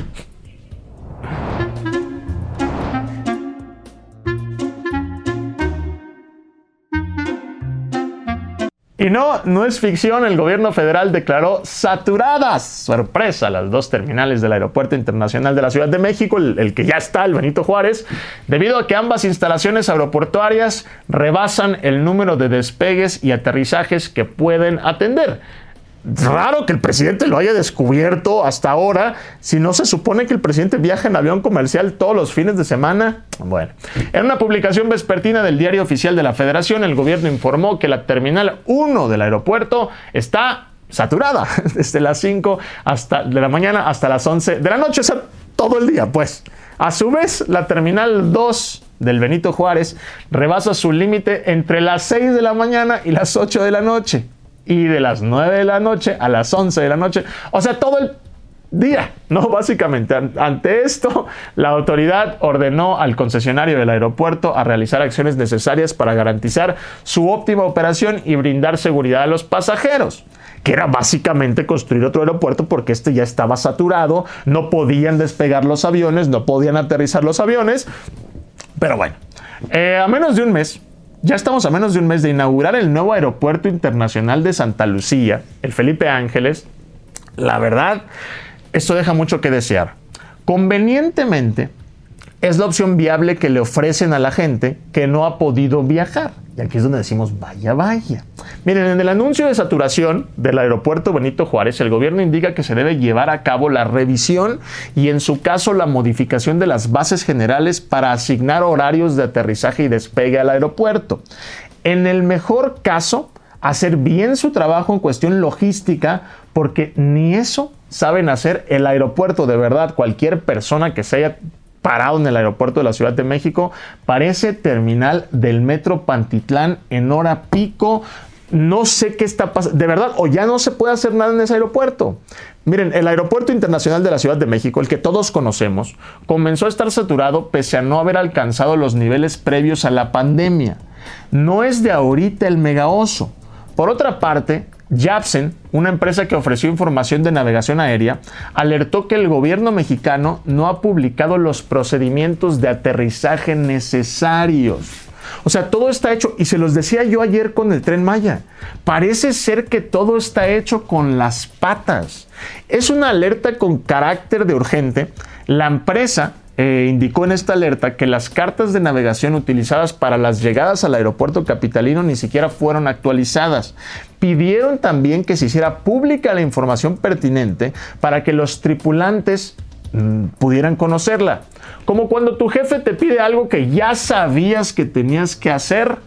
Speaker 5: Y no, no es ficción, el gobierno federal declaró saturadas, sorpresa, las dos terminales del Aeropuerto Internacional de la Ciudad de México, el, el que ya está, el Benito Juárez, debido a que ambas instalaciones aeroportuarias rebasan el número de despegues y aterrizajes que pueden atender. Raro que el presidente lo haya descubierto hasta ahora, si no se supone que el presidente viaja en avión comercial todos los fines de semana. Bueno, en una publicación vespertina del Diario Oficial de la Federación, el gobierno informó que la Terminal uno del aeropuerto está saturada desde las cinco hasta, de la mañana hasta las once de la noche. todo el día, pues. A su vez, la terminal dos del Benito Juárez rebasa su límite entre las seis de la mañana y las ocho de la noche. Y de las nueve de la noche a las once de la noche. O sea, todo el día, ¿no? Básicamente, ante esto, la autoridad ordenó al concesionario del aeropuerto a realizar acciones necesarias para garantizar su óptima operación y brindar seguridad a los pasajeros, que era básicamente construir otro aeropuerto porque este ya estaba saturado, no podían despegar los aviones, no podían aterrizar los aviones. Pero bueno, eh, a menos de un mes, ya estamos a menos de un mes de inaugurar el nuevo aeropuerto internacional de Santa Lucía, el Felipe Ángeles. La verdad, esto deja mucho que desear. Convenientemente, es la opción viable que le ofrecen a la gente que no ha podido viajar. Y aquí es donde decimos, vaya, vaya. Miren, en el anuncio de saturación del aeropuerto Benito Juárez, el gobierno indica que se debe llevar a cabo la revisión y, en su caso, la modificación de las bases generales para asignar horarios de aterrizaje y despegue al aeropuerto. En el mejor caso, hacer bien su trabajo en cuestión logística, porque ni eso saben hacer el aeropuerto. De verdad, cualquier persona que se haya parado en el aeropuerto de la Ciudad de México parece terminal del metro Pantitlán en hora pico. No sé qué está pasando, de verdad, o ya no se puede hacer nada en ese aeropuerto. Miren, el Aeropuerto Internacional de la Ciudad de México, el que todos conocemos, comenzó a estar saturado pese a no haber alcanzado los niveles previos a la pandemia. No es de ahorita el megaoso. Por otra parte, Japsen, una empresa que ofreció información de navegación aérea, alertó que el gobierno mexicano no ha publicado los procedimientos de aterrizaje necesarios. O sea, todo está hecho, y se los decía yo ayer con el Tren Maya, parece ser que todo está hecho con las patas. Es una alerta con carácter de urgente. La empresa eh, indicó en esta alerta que las cartas de navegación utilizadas para las llegadas al aeropuerto capitalino ni siquiera fueron actualizadas. Pidieron también que se hiciera pública la información pertinente para que los tripulantes mmm, pudieran conocerla. Como cuando tu jefe te pide algo que ya sabías que tenías que hacer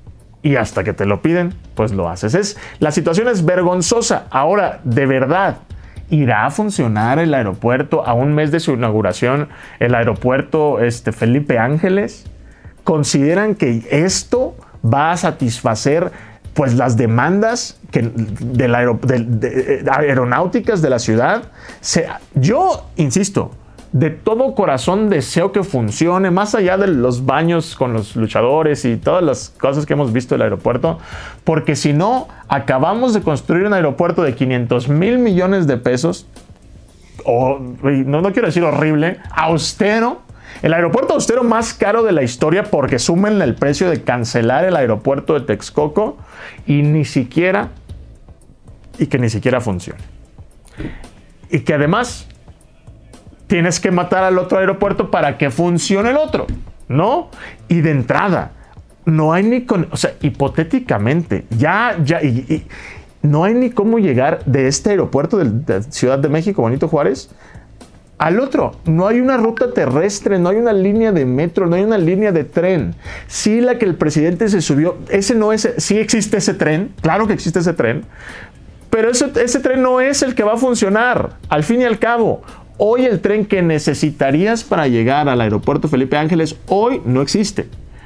Speaker 5: y hasta que te lo piden, pues lo haces. Es, la situación es vergonzosa. Ahora, de verdad, ¿irá a funcionar el aeropuerto a un mes de su inauguración, el aeropuerto este, Felipe Ángeles? ¿Consideran que esto va a satisfacer pues las demandas que, de la aer, de, de, de, aeronáuticas de la ciudad? Se, yo insisto, de todo corazón deseo que funcione, más allá de los baños con los luchadores y todas las cosas que hemos visto del aeropuerto, porque si no, acabamos de construir un aeropuerto de quinientos mil millones de pesos, o no, no quiero decir horrible, austero, el aeropuerto austero más caro de la historia, porque súmenle el precio de cancelar el aeropuerto de Texcoco, y ni siquiera, y que ni siquiera funcione. Y que además tienes que matar al otro aeropuerto para que funcione el otro, ¿no? Y de entrada, no hay ni con, o sea, hipotéticamente, ya, ya, y, y, no hay ni cómo llegar de este aeropuerto de, de Ciudad de México, Benito Juárez, al otro. No hay una ruta terrestre, no hay una línea de metro, no hay una línea de tren. Sí, la que el presidente se subió, ese no es, sí existe ese tren, claro que existe ese tren, pero ese, ese tren no es el que va a funcionar, al fin y al cabo. Hoy el tren que necesitarías para llegar al aeropuerto Felipe Ángeles, hoy no existe.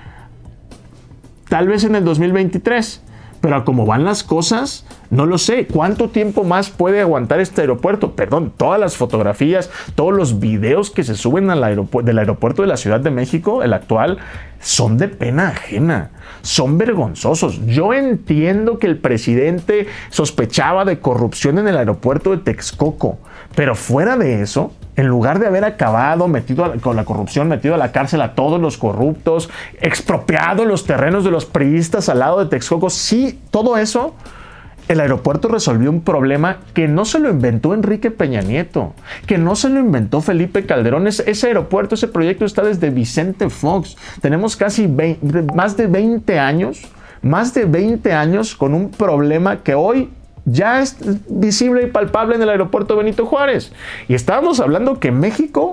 Speaker 5: Tal vez en el dos mil veintitrés, pero como van las cosas, no lo sé. ¿Cuánto tiempo más puede aguantar este aeropuerto? Perdón, todas las fotografías, todos los videos que se suben al aeropu- del aeropuerto de la Ciudad de México, el actual, son de pena ajena. Son vergonzosos. Yo entiendo que el presidente sospechaba de corrupción en el aeropuerto de Texcoco, pero fuera de eso, en lugar de haber acabado metido a, con la corrupción, metido a la cárcel a todos los corruptos, expropiado los terrenos de los priistas al lado de Texcoco, sí, todo eso, el aeropuerto resolvió un problema que no se lo inventó Enrique Peña Nieto, que no se lo inventó Felipe Calderón. Ese, ese aeropuerto, ese proyecto está desde Vicente Fox. Tenemos casi veinte, más de veinte años, más de veinte años con un problema que hoy ya es visible y palpable en el aeropuerto Benito Juárez. Y estábamos hablando que México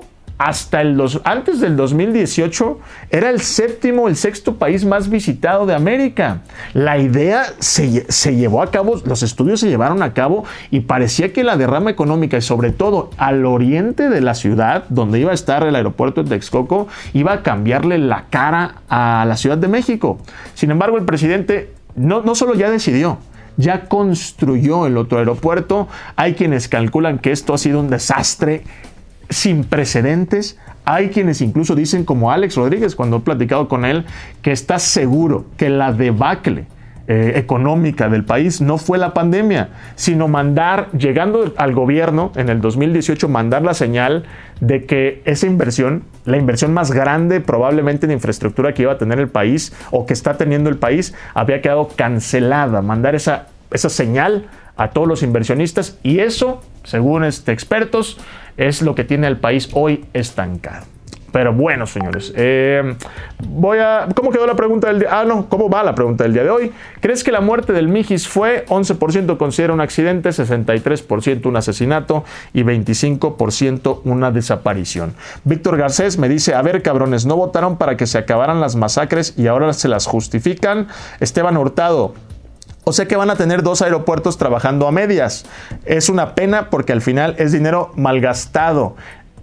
Speaker 5: hasta el dos, antes del dos mil dieciocho era el séptimo, el sexto país más visitado de América. La idea se, se llevó a cabo, los estudios se llevaron a cabo y parecía que la derrama económica y sobre todo al oriente de la ciudad, donde iba a estar el aeropuerto de Texcoco, iba a cambiarle la cara a la Ciudad de México. Sin embargo, el presidente no, no solo ya decidió, ya construyó el otro aeropuerto. Hay quienes calculan que esto ha sido un desastre sin precedentes. Hay quienes incluso dicen, como Alex Rodríguez, cuando he platicado con él, que está seguro que la debacle eh, económica del país no fue la pandemia, sino mandar, llegando al gobierno en el dos mil dieciocho, mandar la señal de que esa inversión, la inversión más grande probablemente en infraestructura que iba a tener el país o que está teniendo el país, había quedado cancelada. Mandar esa, esa señal a todos los inversionistas, y eso, según este, expertos, es lo que tiene al país hoy estancado. Pero bueno, señores, eh, voy a... ¿Cómo quedó la pregunta del día? Ah, no, ¿cómo va la pregunta del día de hoy? ¿Crees que la muerte del Mijis fue? once por ciento considera un accidente, sesenta y tres por ciento un asesinato y veinticinco por ciento una desaparición. Víctor Garcés me dice, a ver, cabrones, no votaron para que se acabaran las masacres y ahora se las justifican. Esteban Hurtado, o sea que van a tener dos aeropuertos trabajando a medias. Es una pena porque al final es dinero malgastado.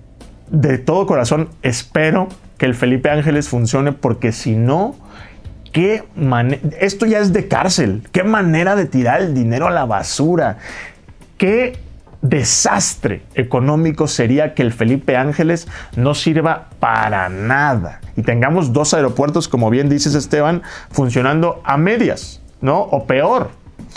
Speaker 5: De todo corazón espero que el Felipe Ángeles funcione, porque si no, qué manera, esto ya es de cárcel. Qué manera de tirar el dinero a la basura. Qué desastre económico sería que el Felipe Ángeles no sirva para nada y tengamos dos aeropuertos, como bien dices, Esteban, funcionando a medias, ¿no? O peor.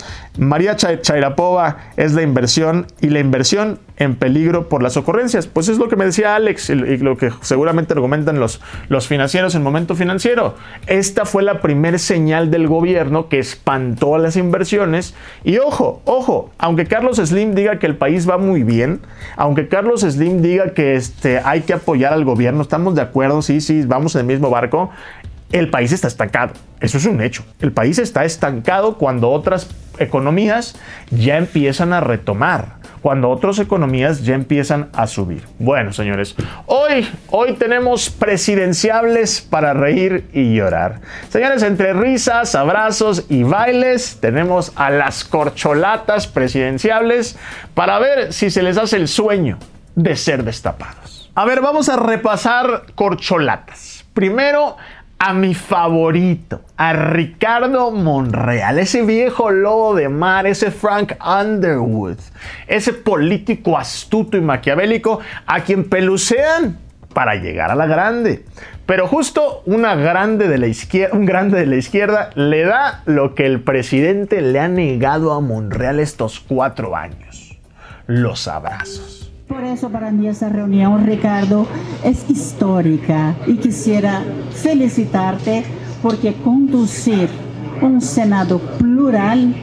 Speaker 5: María Chairapova, es la inversión y la inversión en peligro por las ocurrencias. Pues es lo que me decía Alex y lo que seguramente argumentan los, los financieros en Momento Financiero. Esta fue la primer señal del gobierno que espantó a las inversiones. Y ojo, ojo, aunque Carlos Slim diga que el país va muy bien, aunque Carlos Slim diga que este, hay que apoyar al gobierno, estamos de acuerdo, sí, sí, vamos en el mismo barco, el país está estancado. Eso es un hecho. El país está estancado cuando otras economías ya empiezan a retomar, cuando otras economías ya empiezan a subir. Bueno, señores, hoy, hoy tenemos presidenciables para reír y llorar. Señores, entre risas, abrazos y bailes, tenemos a las corcholatas presidenciables para ver si se les hace el sueño de ser destapados. A ver, vamos a repasar corcholatas. Primero, a mi favorito, a Ricardo Monreal, ese viejo lobo de mar, ese Frank Underwood, ese político astuto y maquiavélico a quien pelucean para llegar a la grande. Pero justo una grande de la izquierda, un grande de la izquierda le da lo que el presidente le ha negado a Monreal estos cuatro años: los abrazos.
Speaker 10: Por eso para mí esa reunión, Ricardo, es histórica y quisiera felicitarte porque conducir un Senado plural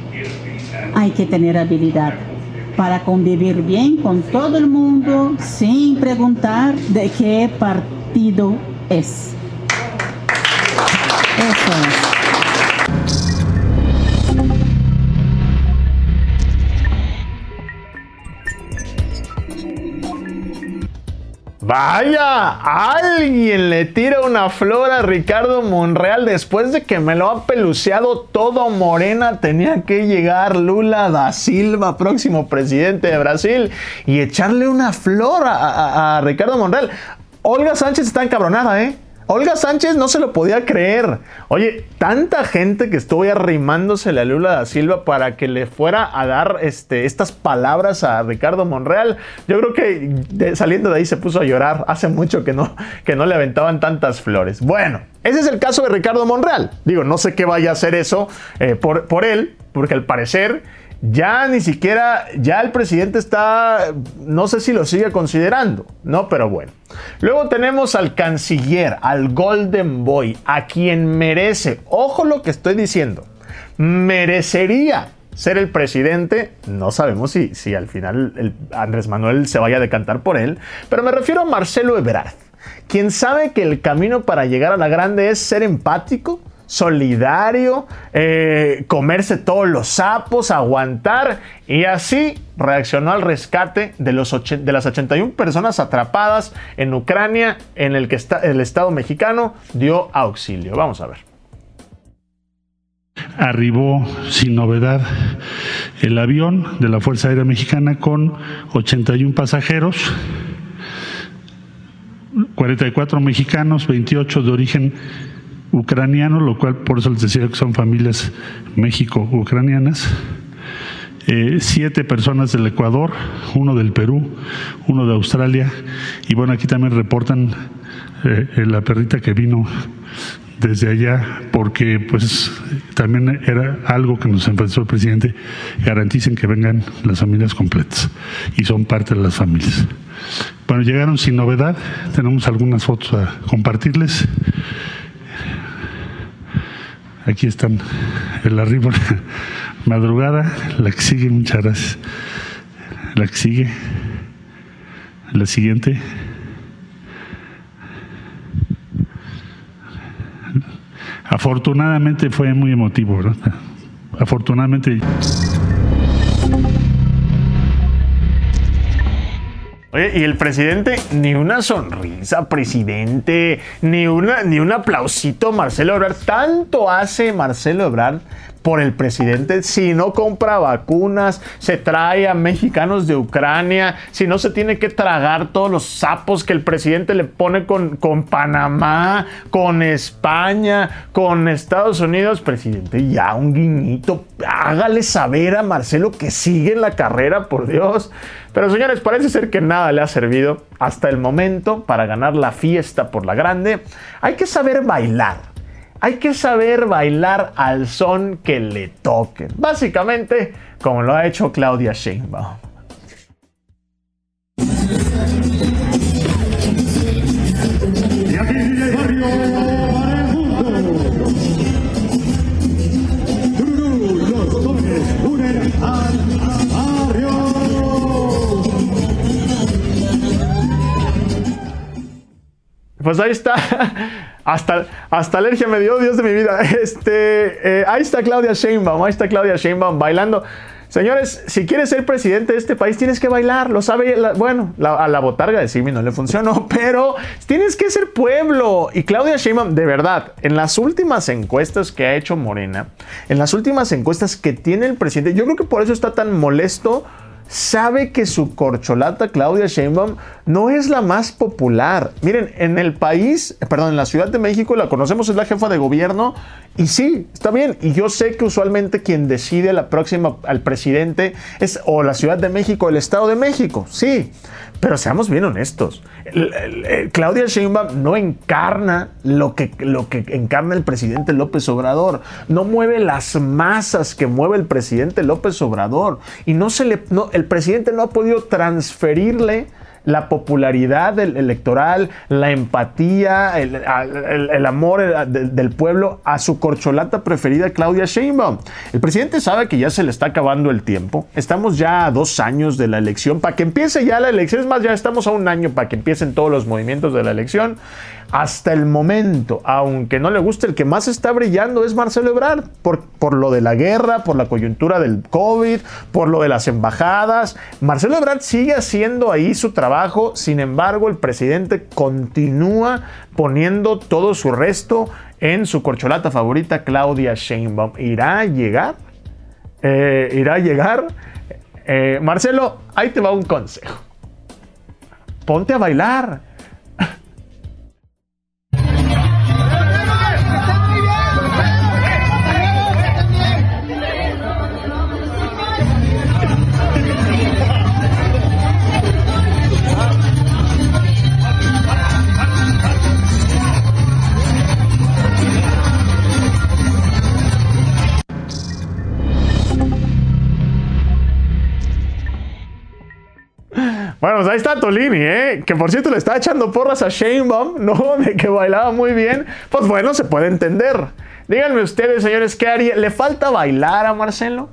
Speaker 10: hay que tener habilidad para convivir bien con todo el mundo sin preguntar de qué partido es. Eso es.
Speaker 5: Vaya, alguien le tira una flor a Ricardo Monreal después de que me lo ha peluceado todo Morena. Tenía que llegar Lula da Silva, próximo presidente de Brasil, y echarle una flor a, a, a Ricardo Monreal. Olga Sánchez está encabronada, ¿eh? Olga Sánchez no se lo podía creer. Oye, tanta gente que estuvo arrimándosele a Lula da Silva para que le fuera a dar este, estas palabras a Ricardo Monreal. Yo creo que de, saliendo de ahí se puso a llorar. Hace mucho que no, que no le aventaban tantas flores. Bueno, ese es el caso de Ricardo Monreal. Digo, no sé qué vaya a hacer eso eh, por, por él, porque al parecer ya ni siquiera, ya el presidente está, no sé si lo sigue considerando, ¿no? Pero bueno. Luego tenemos al canciller, al Golden Boy, a quien merece, ojo lo que estoy diciendo, merecería ser el presidente. No sabemos si, si al final el Andrés Manuel se vaya a decantar por él, pero me refiero a Marcelo Ebrard, quien sabe que el camino para llegar a la grande es ser empático, solidario, eh, comerse todos los sapos, aguantar, y así reaccionó al rescate de, los och- de las ochenta y una personas atrapadas en Ucrania, en el que está, el Estado mexicano dio auxilio. Vamos a ver.
Speaker 11: Arribó sin novedad el avión de la Fuerza Aérea Mexicana con ochenta y uno pasajeros, cuarenta y cuatro mexicanos, veintiocho de origen ucraniano, lo cual por eso les decía que son familias México-ucranianas, eh, siete personas del Ecuador, uno del Perú, uno de Australia, y bueno, aquí también reportan eh, la perrita que vino desde allá, porque pues también era algo que nos enfrentó el presidente: garanticen que vengan las familias completas, y son parte de las familias. Bueno, llegaron sin novedad, tenemos algunas fotos a compartirles. Aquí están el arribo, madrugada, la que sigue, muchas gracias. La que sigue, la siguiente. Afortunadamente fue muy emotivo, ¿verdad? Afortunadamente.
Speaker 5: Oye, y el presidente, ni una sonrisa, presidente, ni, una, ni un aplausito, Marcelo Ebrard. Tanto hace Marcelo Ebrard por el presidente, si no compra vacunas, se trae a mexicanos de Ucrania, si no se tiene que tragar todos los sapos que el presidente le pone con, con Panamá, con España, con Estados Unidos. Presidente, ya un guiñito, hágale saber a Marcelo que sigue en la carrera, por Dios. Pero señores, parece ser que nada le ha servido hasta el momento para ganar la fiesta por la grande. Hay que saber bailar. Hay que saber bailar al son que le toquen. Básicamente, como lo ha hecho Claudia Sheinbaum.
Speaker 12: Y aquí en el barrio para el mundo. Tururú, los botones unen al barrio.
Speaker 5: Pues ahí está. Hasta, hasta alergia me dio, Dios de mi vida. Este, eh, ahí está Claudia Sheinbaum, ahí está Claudia Sheinbaum bailando. Señores, si quieres ser presidente de este país, tienes que bailar, lo sabe, la, bueno, la, a la botarga de Simi no le funcionó, pero tienes que ser pueblo. Y Claudia Sheinbaum, de verdad, en las últimas encuestas que ha hecho Morena, en las últimas encuestas que tiene el presidente, yo creo que por eso está tan molesto. Sabe que su corcholata Claudia Sheinbaum no es la más popular. Miren, en el país, perdón, en la Ciudad de México la conocemos, es la jefa de gobierno, y sí, está bien. Y yo sé que usualmente quien decide la próxima al presidente es o la Ciudad de México o el Estado de México, sí. Pero seamos bien honestos, el, el, el, Claudia Sheinbaum no encarna lo que, lo que encarna el presidente López Obrador, no mueve las masas que mueve el presidente López Obrador, y no se le, no, el presidente no ha podido transferirle la popularidad del electoral, la empatía, el, el, el amor del, del pueblo a su corcholata preferida, Claudia Sheinbaum. El presidente sabe que ya se le está acabando el tiempo. Estamos ya a dos años de la elección. Para que empiece ya la elección, es más, ya estamos a un año para que empiecen todos los movimientos de la elección. Hasta el momento, aunque no le guste, el que más está brillando es Marcelo Ebrard, por, por lo de la guerra, por la coyuntura del COVID, por lo de las embajadas. Marcelo Ebrard sigue haciendo ahí su trabajo, sin embargo, el presidente continúa poniendo todo su resto en su corcholata favorita, Claudia Sheinbaum. ¿Irá a llegar? Eh, ¿Irá a llegar? Eh, Marcelo, ahí te va un consejo. Ponte a bailar. Bueno, pues ahí está Tolini, ¿eh? Que por cierto le está echando porras a Sheinbaum, ¿no? De que bailaba muy bien. Pues bueno, se puede entender. Díganme ustedes, señores, ¿qué haría? ¿Le falta bailar a Marcelo?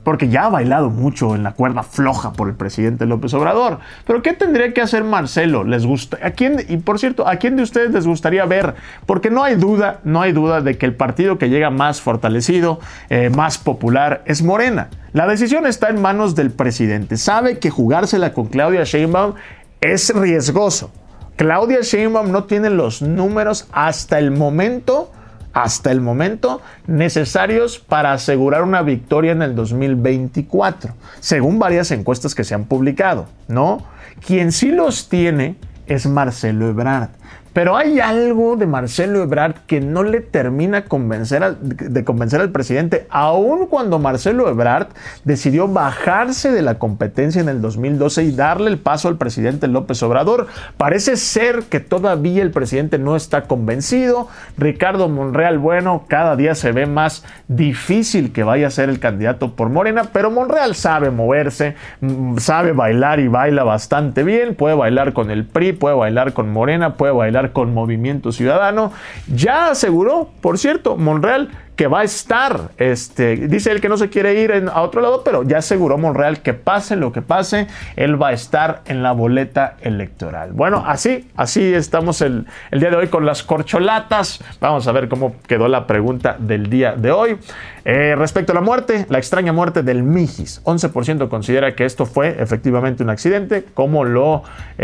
Speaker 5: porque ya ha bailado mucho en la cuerda floja por el presidente López Obrador. Pero ¿qué tendría que hacer Marcelo? ¿Les gusta? ¿A quién? Y por cierto, ¿a quién de ustedes les gustaría ver? Porque no hay duda, no hay duda de que el partido que llega más fortalecido, eh, más popular, es Morena. La decisión está en manos del presidente. Sabe que jugársela con Claudia Sheinbaum es riesgoso. Claudia Sheinbaum no tiene los números hasta el momento hasta el momento necesarios para asegurar una victoria en el dos mil veinticuatro, según varias encuestas que se han publicado, ¿no? Quien sí los tiene es Marcelo Ebrard. Pero hay algo de Marcelo Ebrard que no le termina convencer a, de convencer al presidente, aun cuando Marcelo Ebrard decidió bajarse de la competencia en el dos mil doce y darle el paso al presidente López Obrador. Parece ser que todavía el presidente no está convencido. Ricardo Monreal, bueno, cada día se ve más difícil que vaya a ser el candidato por Morena, pero Monreal sabe moverse, sabe bailar y baila bastante bien. Puede bailar con el P R I, puede bailar con Morena, puede bailar con Movimiento Ciudadano. Ya aseguró, por cierto, Monreal, que va a estar, este, dice él que no se quiere ir en, a otro lado, pero ya aseguró Monreal que pase lo que pase, él va a estar en la boleta electoral. Bueno, así, así estamos el, el día de hoy con las corcholatas. Vamos a ver cómo quedó la pregunta del día de hoy. Eh, respecto a la muerte, la extraña muerte del Mijis, once por ciento considera que esto fue efectivamente un accidente, como lo,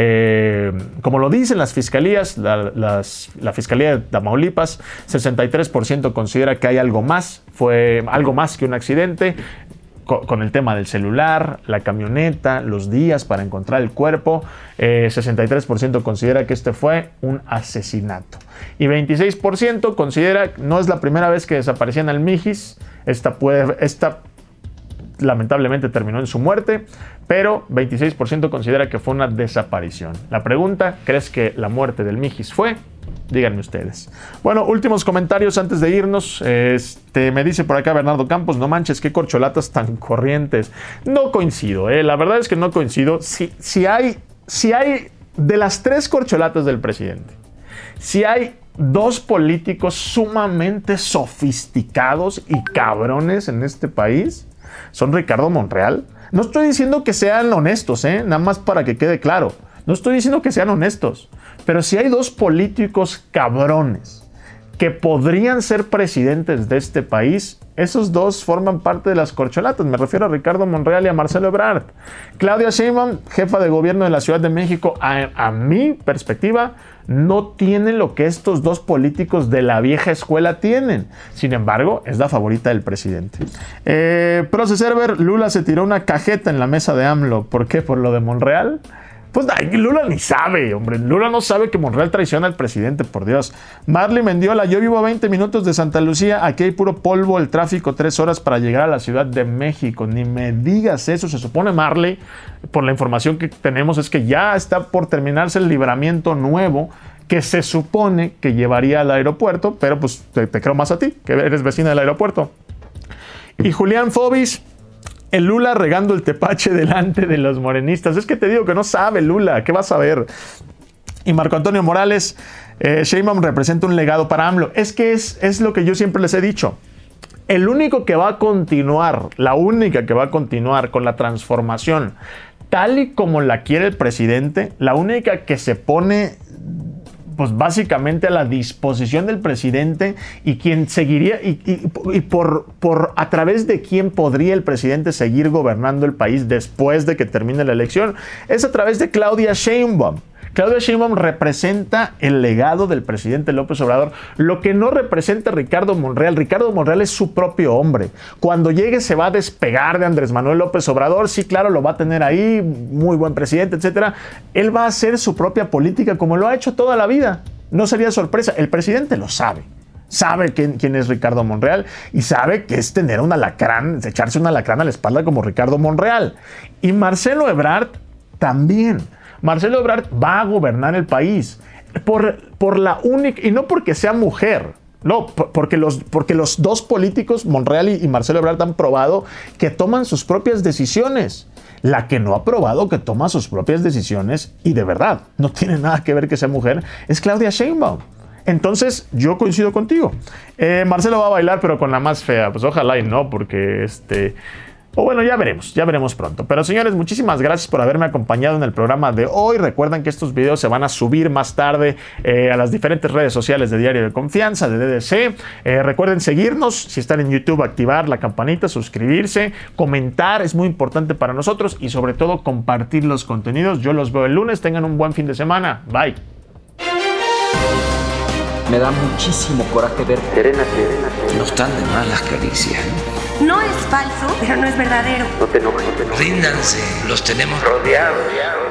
Speaker 5: eh, como lo dicen las fiscalías, la, las, la Fiscalía de Tamaulipas. Sesenta y tres por ciento considera que hay algo más, fue algo más que un accidente, con, con el tema del celular, la camioneta, los días para encontrar el cuerpo. eh, sesenta y tres por ciento considera que este fue un asesinato. Y veintiséis por ciento considera que no es la primera vez que desaparecían al Mijis. Esta, puede, esta lamentablemente terminó en su muerte, pero veintiséis por ciento considera que fue una desaparición. La pregunta, ¿crees que la muerte del Mijis fue? Díganme ustedes. Bueno, últimos comentarios antes de irnos. Este, me dice por acá Bernardo Campos, no manches, qué corcholatas tan corrientes. No coincido, ¿eh? La verdad es que no coincido. Si, si, hay, si hay de las tres corcholatas del presidente, si hay dos políticos sumamente sofisticados y cabrones en este país, son Ricardo Monreal. No estoy diciendo que sean honestos, ¿eh? Nada más para que quede claro. No estoy diciendo que sean honestos. Pero si hay dos políticos cabrones que podrían ser presidentes de este país, esos dos forman parte de las corcholatas. Me refiero a Ricardo Monreal y a Marcelo Ebrard. Claudia Sheinbaum, jefa de gobierno de la Ciudad de México, a, a mi perspectiva, no tiene lo que estos dos políticos de la vieja escuela tienen. Sin embargo, es la favorita del presidente. Eh, Proce Server, Lula se tiró una cajeta en la mesa de AMLO. ¿Por qué? ¿Por lo de Monreal? Pues ay, Lula ni sabe, hombre. Lula no sabe que Monreal traiciona al presidente, por Dios. Marley Mendiola, yo vivo a veinte minutos de Santa Lucía. Aquí hay puro polvo, el tráfico, tres horas para llegar a la Ciudad de México. Ni me digas eso. Se supone, Marley, por la información que tenemos, es que ya está por terminarse el libramiento nuevo que se supone que llevaría al aeropuerto, pero pues te, te creo más a ti, que eres vecina del aeropuerto. Y Julián Fobis, el Lula regando el tepache delante de los morenistas. Es que te digo que no sabe Lula, ¿qué vas a ver? Y Marco Antonio Morales, eh, Sheinbaum representa un legado para AMLO. Es que es, es lo que yo siempre les he dicho. El único que va a continuar, la única que va a continuar con la transformación tal y como la quiere el presidente, la única que se pone pues básicamente a la disposición del presidente y quien seguiría y, y, y por, por a través de quién podría el presidente seguir gobernando el país después de que termine la elección, es a través de Claudia Sheinbaum. Claudia Sheinbaum representa el legado del presidente López Obrador, lo que no representa Ricardo Monreal. Ricardo Monreal es su propio hombre. Cuando llegue se va a despegar de Andrés Manuel López Obrador. Sí, claro, lo va a tener ahí, muy buen presidente, etcétera. Él va a hacer su propia política como lo ha hecho toda la vida. No sería sorpresa. El presidente lo sabe. Sabe quién, quién es Ricardo Monreal y sabe que es tener un alacrán, echarse un alacrán a la espalda como Ricardo Monreal. Y Marcelo Ebrard también. Marcelo Ebrard va a gobernar el país por, por la única, y no porque sea mujer, no, porque los, porque los dos políticos, Monreal y, y Marcelo Ebrard, han probado que toman sus propias decisiones. La que no ha probado que toma sus propias decisiones, y de verdad, no tiene nada que ver que sea mujer, es Claudia Sheinbaum. Entonces, yo coincido contigo. Eh, Marcelo va a bailar, pero con la más fea. Pues ojalá y no, porque este... O bueno, ya veremos, ya veremos pronto. Pero señores, muchísimas gracias por haberme acompañado en el programa de hoy. Recuerden que estos videos se van a subir más tarde eh, a las diferentes redes sociales de Diario de Confianza, de D D C. Eh, recuerden seguirnos, si están en YouTube, activar la campanita, suscribirse, comentar, es muy importante para nosotros y sobre todo compartir los contenidos. Yo los veo el lunes, tengan un buen fin de semana. Bye.
Speaker 1: Me da muchísimo coraje ver.
Speaker 2: Serena, serena, serena.
Speaker 3: No están de más las caricias.
Speaker 4: No es falso, pero no es verdadero.
Speaker 2: No te enojes, no te enojes.
Speaker 3: Ríndanse, los tenemos
Speaker 2: rodeados.